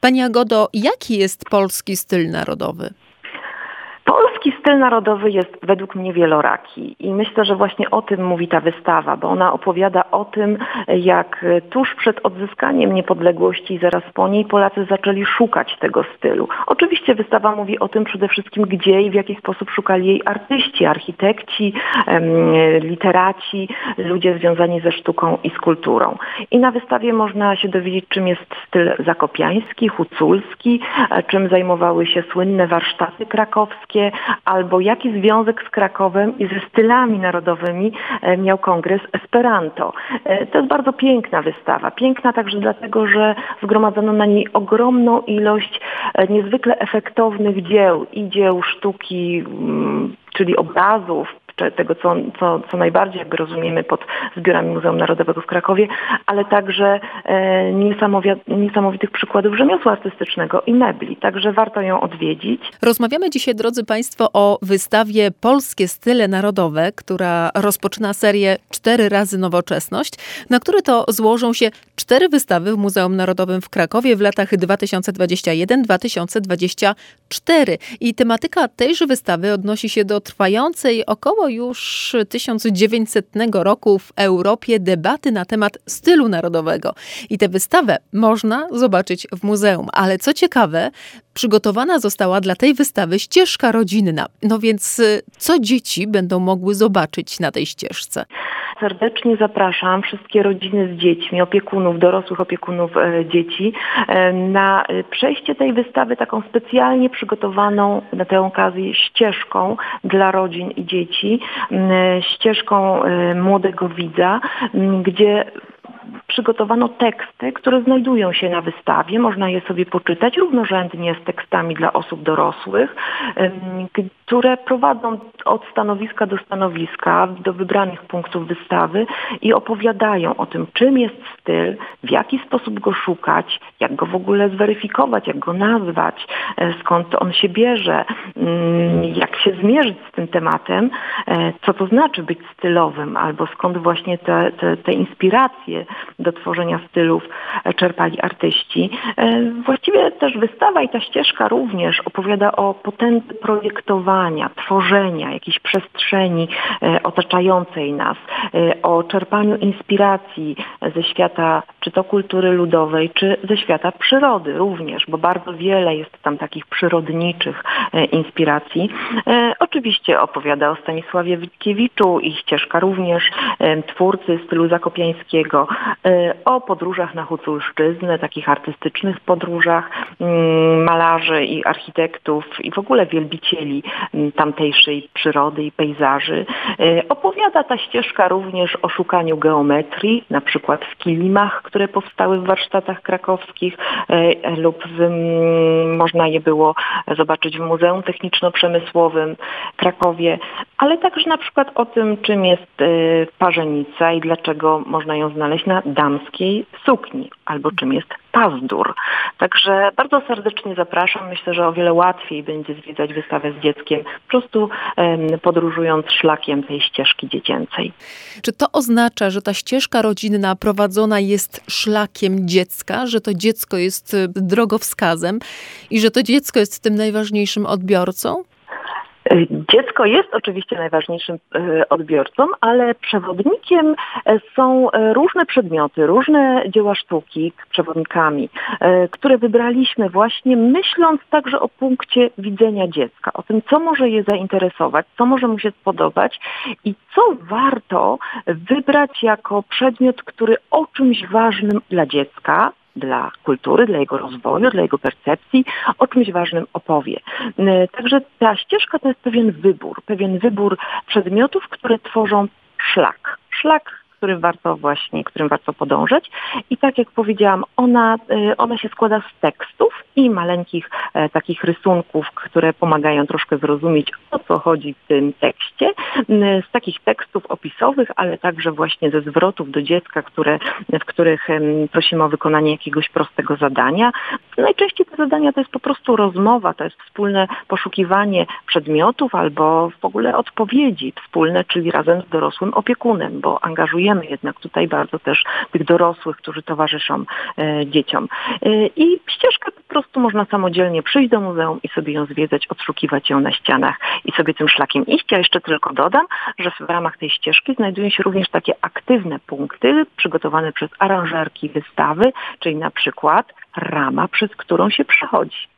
Pani Agodo, jaki jest polski styl narodowy? Polski styl narodowy jest według mnie wieloraki i myślę, że właśnie o tym mówi ta wystawa, bo ona opowiada o tym, jak tuż przed odzyskaniem niepodległości i zaraz po niej Polacy zaczęli szukać tego stylu. Oczywiście wystawa mówi o tym przede wszystkim, gdzie i w jaki sposób szukali jej artyści, architekci, literaci, ludzie związani ze sztuką i z kulturą. I na wystawie można się dowiedzieć, czym jest styl zakopiański, huculski, czym zajmowały się słynne warsztaty krakowskie, albo jaki związek z Krakowem i ze stylami narodowymi miał kongres Esperanto. To jest bardzo piękna wystawa. Piękna także dlatego, że zgromadzono na niej ogromną ilość niezwykle efektownych dzieł i dzieł sztuki, czyli obrazów, tego, co najbardziej jakby rozumiemy pod zbiorami Muzeum Narodowego w Krakowie, ale także niesamowitych przykładów rzemiosła artystycznego i mebli. Także warto ją odwiedzić. Rozmawiamy dzisiaj, drodzy Państwo, o wystawie Polskie style narodowe, która rozpoczyna serię 4 razy Nowoczesność, na które to złożą się 4 wystawy w Muzeum Narodowym w Krakowie w latach 2021-2024. I tematyka tejże wystawy odnosi się do trwającej około już 1900 roku w Europie debaty na temat stylu narodowego. I tę wystawę można zobaczyć w muzeum. Ale co ciekawe, przygotowana została dla tej wystawy ścieżka rodzinna. No więc co dzieci będą mogły zobaczyć na tej ścieżce? Serdecznie zapraszam wszystkie rodziny z dziećmi, opiekunów, dorosłych opiekunów dzieci na przejście tej wystawy taką specjalnie przygotowaną na tę okazję ścieżką dla rodzin i dzieci, ścieżką młodego widza, gdzie przygotowano teksty, które znajdują się na wystawie. Można je sobie poczytać równorzędnie z tekstami dla osób dorosłych, które prowadzą od stanowiska do stanowiska, do wybranych punktów wystawy i opowiadają o tym, czym jest styl, w jaki sposób go szukać, jak go w ogóle zweryfikować, jak go nazwać, skąd on się bierze, jak się zmierzyć z tym tematem, co to znaczy być stylowym, albo skąd właśnie te inspiracje do tworzenia stylów czerpali artyści. Właściwie też wystawa i ta ścieżka również opowiada o potędze projektowania, tworzenia jakiejś przestrzeni otaczającej nas, o czerpaniu inspiracji ze świata czy to kultury ludowej, czy ze świata przyrody również, bo bardzo wiele jest tam takich przyrodniczych inspiracji. Oczywiście opowiada o Stanisławie Witkiewiczu i ścieżka również, twórcy stylu zakopiańskiego, o podróżach na Huculszczyznę, takich artystycznych podróżach malarzy i architektów i w ogóle wielbicieli tamtejszej przyrody i pejzaży. Opowiada ta ścieżka również o szukaniu geometrii, na przykład w kilimach, które powstały w warsztatach krakowskich lub można je było zobaczyć w Muzeum Techniczno-Przemysłowym w Krakowie, ale także na przykład o tym, czym jest parzenica i dlaczego można ją znaleźć na damskiej sukni, albo czym jest pazdur. Także bardzo serdecznie zapraszam. Myślę, że o wiele łatwiej będzie zwiedzać wystawę z dzieckiem, po prostu podróżując szlakiem tej ścieżki dziecięcej. Czy to oznacza, że ta ścieżka rodzinna prowadzona jest szlakiem dziecka, że to dziecko jest drogowskazem i że to dziecko jest tym najważniejszym odbiorcą? Dziecko jest oczywiście najważniejszym odbiorcą, ale przewodnikiem są różne przedmioty, różne dzieła sztuki przewodnikami, które wybraliśmy właśnie myśląc także o punkcie widzenia dziecka, o tym, co może je zainteresować, co może mu się spodobać i co warto wybrać jako przedmiot, który o czymś ważnym dla dziecka, dla kultury, dla jego rozwoju, dla jego percepcji, o czymś ważnym opowie. Także ta ścieżka to jest pewien wybór przedmiotów, które tworzą szlak, którym warto podążać. I tak jak powiedziałam, ona się składa z tekstów i maleńkich takich rysunków, które pomagają troszkę zrozumieć, o co chodzi w tym tekście. Z takich tekstów opisowych, ale także właśnie ze zwrotów do dziecka, w których prosimy o wykonanie jakiegoś prostego zadania. Najczęściej te zadania to jest po prostu rozmowa, to jest wspólne poszukiwanie przedmiotów albo w ogóle odpowiedzi wspólne, czyli razem z dorosłym opiekunem, bo angażujemy jednak tutaj bardzo też tych dorosłych, którzy towarzyszą dzieciom. I ścieżkę po prostu można samodzielnie przyjść do muzeum i sobie ją zwiedzać, odszukiwać ją na ścianach i sobie tym szlakiem iść. Ja jeszcze tylko dodam, że w ramach tej ścieżki znajdują się również takie aktywne punkty przygotowane przez aranżerki wystawy, czyli na przykład rama, przez którą się przechodzi.